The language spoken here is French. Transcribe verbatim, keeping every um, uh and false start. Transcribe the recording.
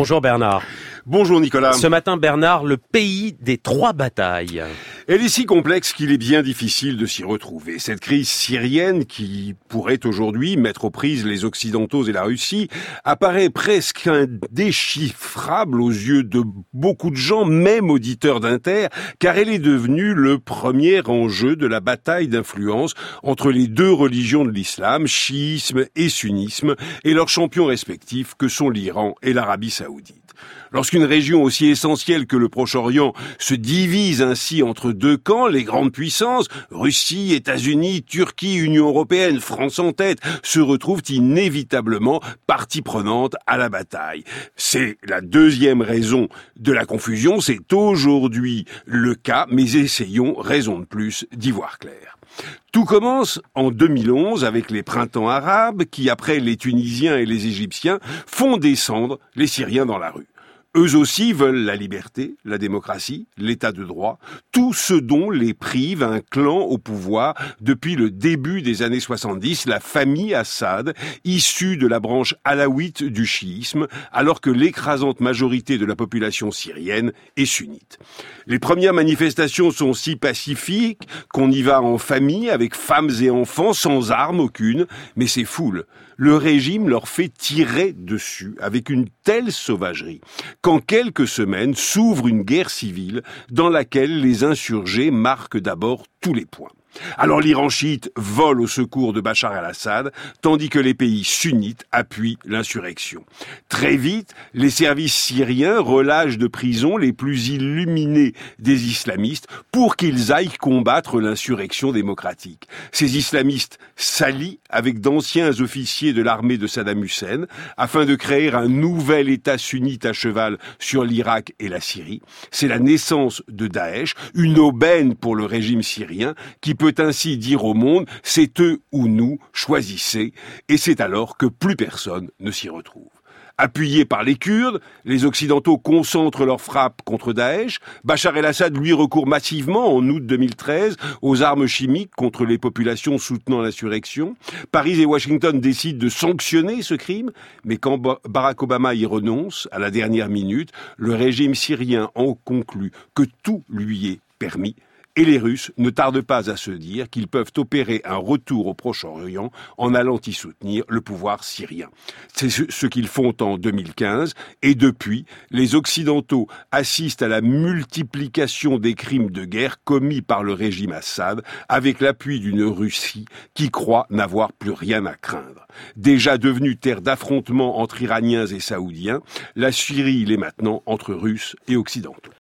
Bonjour Bernard. Bonjour Nicolas. Ce matin Bernard, le pays des trois batailles. Elle est si complexe qu'il est bien difficile de s'y retrouver. Cette crise syrienne, qui pourrait aujourd'hui mettre aux prises les Occidentaux et la Russie, apparaît presque indéchiffrable aux yeux de beaucoup de gens, même auditeurs d'Inter, car elle est devenue le premier enjeu de la bataille d'influence entre les deux religions de l'islam, chiisme et sunnisme, et leurs champions respectifs que sont l'Iran et l'Arabie saoudite. Lorsqu'une région aussi essentielle que le Proche-Orient se divise ainsi entre deux camps, les grandes puissances, Russie, États-Unis, Turquie, Union européenne, France en tête, se retrouvent inévitablement partie prenante à la bataille. C'est la deuxième raison de la confusion, c'est aujourd'hui le cas, mais essayons, raison de plus, d'y voir clair. Tout commence en deux mille onze avec les printemps arabes qui, après les Tunisiens et les Égyptiens, font descendre les Syriens dans la rue. Eux aussi veulent la liberté, la démocratie, l'état de droit, tout ce dont les prive un clan au pouvoir depuis le début des années soixante-dix, la famille Assad, issue de la branche alaouite du chiisme, alors que l'écrasante majorité de la population syrienne est sunnite. Les premières manifestations sont si pacifiques qu'on y va en famille, avec femmes et enfants, sans armes aucune, mais ces foules, le régime leur fait tirer dessus avec une telle sauvagerie qu'en quelques semaines s'ouvre une guerre civile dans laquelle les insurgés marquent d'abord tous les points. Alors l'Iran chiite vole au secours de Bachar el-Assad, tandis que les pays sunnites appuient l'insurrection. Très vite, les services syriens relâchent de prison les plus illuminés des islamistes pour qu'ils aillent combattre l'insurrection démocratique. Ces islamistes s'allient avec d'anciens officiers de l'armée de Saddam Hussein afin de créer un nouvel État sunnite à cheval sur l'Irak et la Syrie. C'est la naissance de Daesh, une aubaine pour le régime syrien qui peut peut ainsi dire au monde, c'est eux ou nous, choisissez, et c'est alors que plus personne ne s'y retrouve. Appuyés par les Kurdes, les Occidentaux concentrent leurs frappes contre Daesh. Bachar el-Assad, lui, recourt massivement, en août deux mille treize, aux armes chimiques contre les populations soutenant l'insurrection. Paris et Washington décident de sanctionner ce crime, mais quand Barack Obama y renonce, à la dernière minute, le régime syrien en conclut que tout lui est permis. Et les Russes ne tardent pas à se dire qu'ils peuvent opérer un retour au Proche-Orient en allant y soutenir le pouvoir syrien. C'est ce qu'ils font en deux mille quinze, et depuis, les Occidentaux assistent à la multiplication des crimes de guerre commis par le régime Assad, avec l'appui d'une Russie qui croit n'avoir plus rien à craindre. Déjà devenue terre d'affrontement entre Iraniens et Saoudiens, la Syrie l'est maintenant entre Russes et Occidentaux.